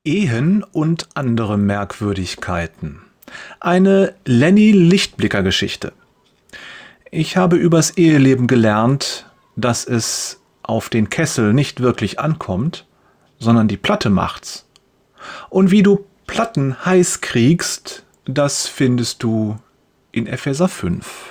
Ehen und andere Merkwürdigkeiten. Eine Lenny-Lichtblicker-Geschichte. Ich habe übers Eheleben gelernt, dass es auf den Kessel nicht wirklich ankommt, sondern die Platte macht's. Und wie du Platten heiß kriegst, das findest du in Epheser 5.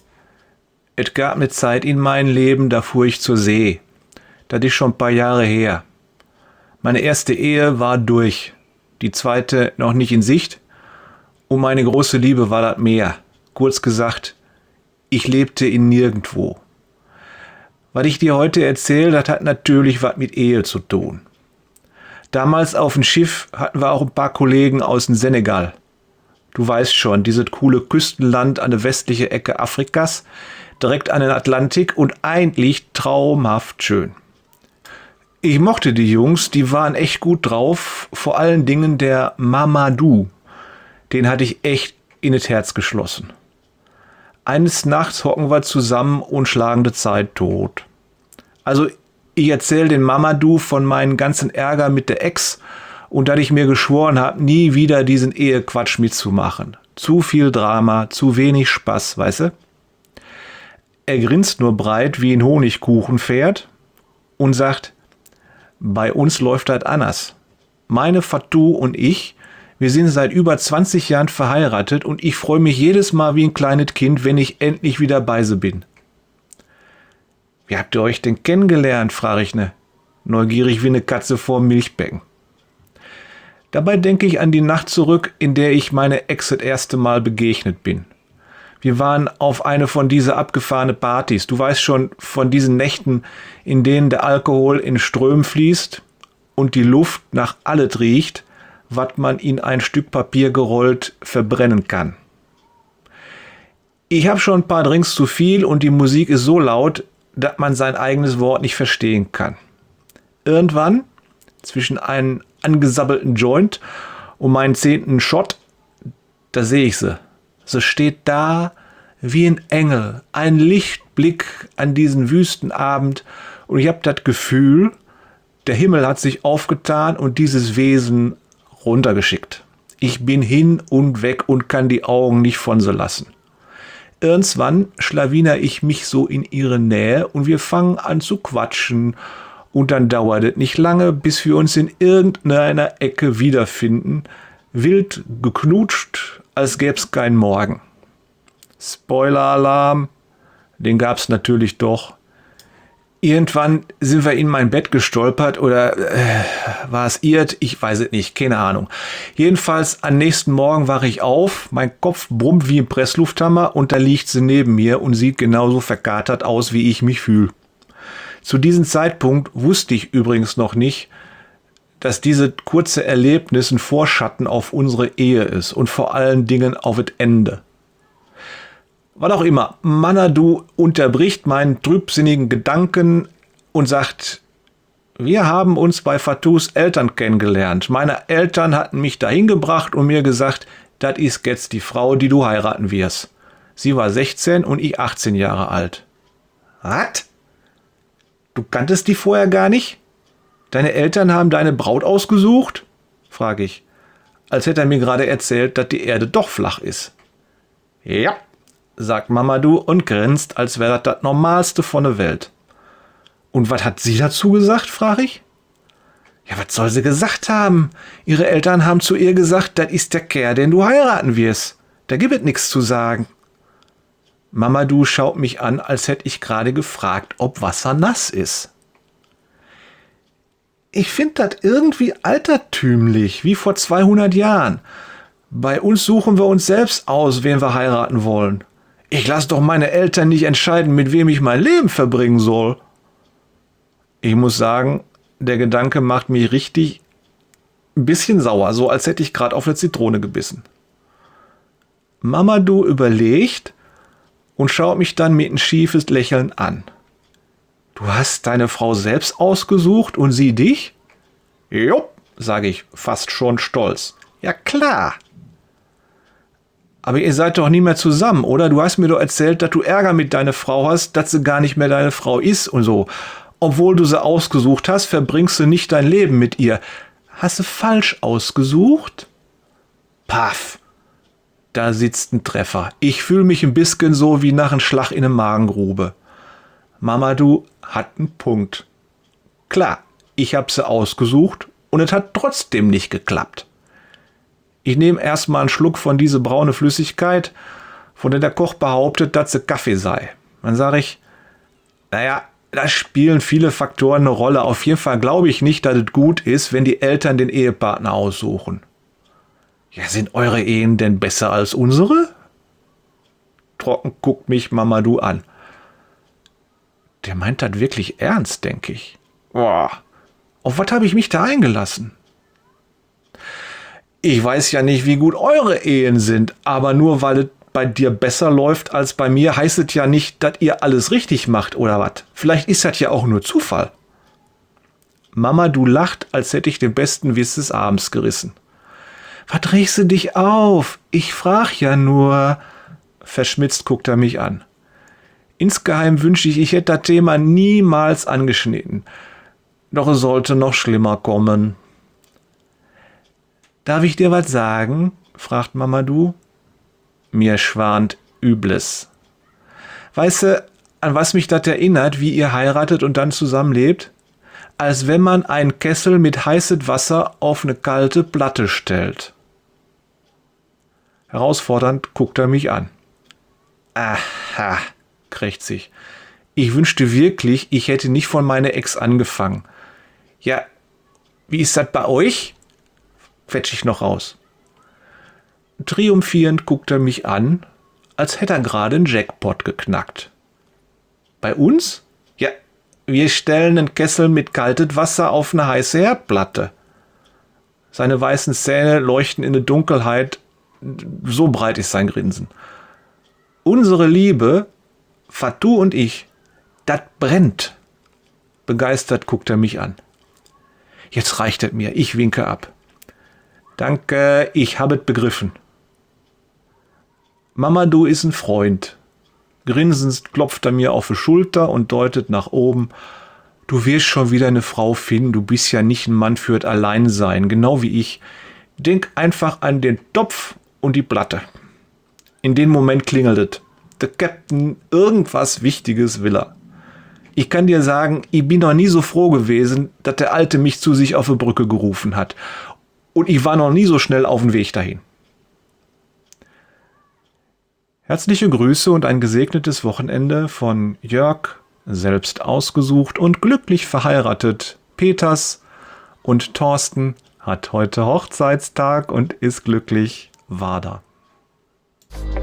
Es gab eine Zeit in meinem Leben, da fuhr ich zur See. Das ist schon ein paar Jahre her. Meine erste Ehe war durch, die zweite noch nicht in Sicht und meine große Liebe war das Meer. Kurz gesagt, ich lebte in nirgendwo. Was ich dir heute erzähle, das hat natürlich was mit Ehe zu tun. Damals auf dem Schiff hatten wir auch ein paar Kollegen aus dem Senegal. Du weißt schon, dieses coole Küstenland an der westlichen Ecke Afrikas, direkt an den Atlantik und eigentlich traumhaft schön. Ich mochte die Jungs, die waren echt gut drauf, vor allen Dingen der Mamadou. Den hatte ich echt in das Herz geschlossen. Eines Nachts hocken wir zusammen und schlagen die Zeit tot. Also ich erzähle den Mamadou von meinem ganzen Ärger mit der Ex und dass ich mir geschworen habe, nie wieder diesen Ehequatsch mitzumachen. Zu viel Drama, zu wenig Spaß, weißt du? Er grinst nur breit wie ein Honigkuchenpferd und sagt: Bei uns läuft das anders. Meine Fatou und ich, wir sind seit über 20 Jahren verheiratet und ich freue mich jedes Mal wie ein kleines Kind, wenn ich endlich wieder bei sie bin. Wie habt ihr euch denn kennengelernt, frage ich ne, neugierig wie eine Katze vor dem Milchbecken. Dabei denke ich an die Nacht zurück, in der ich meine Ex das erste Mal begegnet bin. Wir waren auf eine von dieser abgefahrenen Partys. Du weißt schon, von diesen Nächten, in denen der Alkohol in Strömen fließt und die Luft nach alles riecht, was man in ein Stück Papier gerollt verbrennen kann. Ich habe schon ein paar Drinks zu viel und die Musik ist so laut, dass man sein eigenes Wort nicht verstehen kann. Irgendwann, zwischen einem angesabbelten Joint und meinen 10. Shot, da sehe ich sie. Sie steht da wie ein Engel, ein Lichtblick an diesen Wüstenabend und ich habe das Gefühl, der Himmel hat sich aufgetan und dieses Wesen runtergeschickt. Ich bin hin und weg und kann die Augen nicht von sie lassen. Irgendwann schlawiner ich mich so in ihre Nähe und wir fangen an zu quatschen und dann dauert es nicht lange, bis wir uns in irgendeiner Ecke wiederfinden, wild geknutscht, als gäb's keinen Morgen. Spoiler-Alarm, den gab's natürlich doch. Irgendwann sind wir in mein Bett gestolpert oder war es irrt? Ich weiß es nicht, keine Ahnung. Jedenfalls am nächsten Morgen wache ich auf, mein Kopf brummt wie ein Presslufthammer und da liegt sie neben mir und sieht genauso verkatert aus, wie ich mich fühle. Zu diesem Zeitpunkt wusste ich übrigens noch nicht, dass diese kurze Erlebnis ein Vorschatten auf unsere Ehe ist und vor allen Dingen auf das Ende. Was auch immer, Mamadou unterbricht meinen trübsinnigen Gedanken und sagt: Wir haben uns bei Fatous Eltern kennengelernt. Meine Eltern hatten mich dahin gebracht und mir gesagt, das ist jetzt die Frau, die du heiraten wirst. Sie war 16 und ich 18 Jahre alt. Was? Du kanntest die vorher gar nicht? Deine Eltern haben deine Braut ausgesucht? Frage ich, als hätte er mir gerade erzählt, dass die Erde doch flach ist. Ja, sagt Mamadou und grinst, als wäre das Normalste von der Welt. Und was hat sie dazu gesagt, frage ich. Ja, was soll sie gesagt haben? Ihre Eltern haben zu ihr gesagt, das ist der Kerl, den du heiraten wirst. Da gibt es nichts zu sagen. Mamadou schaut mich an, als hätte ich gerade gefragt, ob Wasser nass ist. Ich finde das irgendwie altertümlich, wie vor 200 Jahren. Bei uns suchen wir uns selbst aus, wen wir heiraten wollen. Ich lasse doch meine Eltern nicht entscheiden, mit wem ich mein Leben verbringen soll. Ich muss sagen, der Gedanke macht mich richtig ein bisschen sauer, so als hätte ich gerade auf eine Zitrone gebissen. Mamadou überlegt und schaut mich dann mit ein schiefes Lächeln an. Du hast deine Frau selbst ausgesucht und sie dich? Jupp, sage ich, fast schon stolz. Ja klar. Aber ihr seid doch nie mehr zusammen, oder? Du hast mir doch erzählt, dass du Ärger mit deiner Frau hast, dass sie gar nicht mehr deine Frau ist und so. Obwohl du sie ausgesucht hast, verbringst du nicht dein Leben mit ihr. Hast du falsch ausgesucht? Paff, da sitzt ein Treffer. Ich fühle mich ein bisschen so wie nach einem Schlag in eine Magengrube. Mamadou hat einen Punkt. Klar, ich habe sie ausgesucht und es hat trotzdem nicht geklappt. Ich nehme erstmal einen Schluck von dieser braune Flüssigkeit, von der der Koch behauptet, dass sie Kaffee sei. Dann sage ich, naja, da spielen viele Faktoren eine Rolle. Auf jeden Fall glaube ich nicht, dass es gut ist, wenn die Eltern den Ehepartner aussuchen. Ja, sind eure Ehen denn besser als unsere? Trocken guckt mich Mamadou an. Der meint das wirklich ernst, denke ich. Boah, auf was habe ich mich da eingelassen? Ich weiß ja nicht, wie gut eure Ehen sind, aber nur weil es bei dir besser läuft als bei mir, heißt es ja nicht, dass ihr alles richtig macht, oder was? Vielleicht ist das ja auch nur Zufall. Mamadou lacht, als hätte ich den besten Witz des Abends gerissen. Was regst du dich auf? Ich frag ja nur. Verschmitzt guckt er mich an. Insgeheim wünsche ich hätte das Thema niemals angeschnitten. Doch es sollte noch schlimmer kommen. Darf ich dir was sagen? Fragt Mamadou. Mir schwant Übles. Weißt du, an was mich das erinnert, wie ihr heiratet und dann zusammenlebt? Als wenn man einen Kessel mit heißem Wasser auf eine kalte Platte stellt. Herausfordernd guckt er mich an. Aha, krächzt sich. Ich wünschte wirklich, ich hätte nicht von meiner Ex angefangen. Ja, wie ist das bei euch? Quetsch ich noch raus. Triumphierend guckt er mich an, als hätte er gerade einen Jackpot geknackt. Bei uns? Ja, wir stellen einen Kessel mit kaltem Wasser auf eine heiße Herdplatte. Seine weißen Zähne leuchten in der Dunkelheit, so breit ist sein Grinsen. Unsere Liebe, Fatou und ich, das brennt. Begeistert guckt er mich an. Jetzt reicht es mir, ich winke ab. Danke, ich habe es begriffen. Mamadou ist ein Freund. Grinsend klopft er mir auf die Schulter und deutet nach oben. Du wirst schon wieder eine Frau finden, du bist ja nicht ein Mann für das Alleinsein, genau wie ich. Denk einfach an den Topf und die Platte. In dem Moment klingelt es. Der Captain irgendwas Wichtiges will er. Ich kann dir sagen, ich bin noch nie so froh gewesen, dass der Alte mich zu sich auf die Brücke gerufen hat. Und ich war noch nie so schnell auf dem Weg dahin. Herzliche Grüße und ein gesegnetes Wochenende von Jörg, selbst ausgesucht und glücklich verheiratet. Peters und Thorsten hat heute Hochzeitstag und ist glücklich. Wader.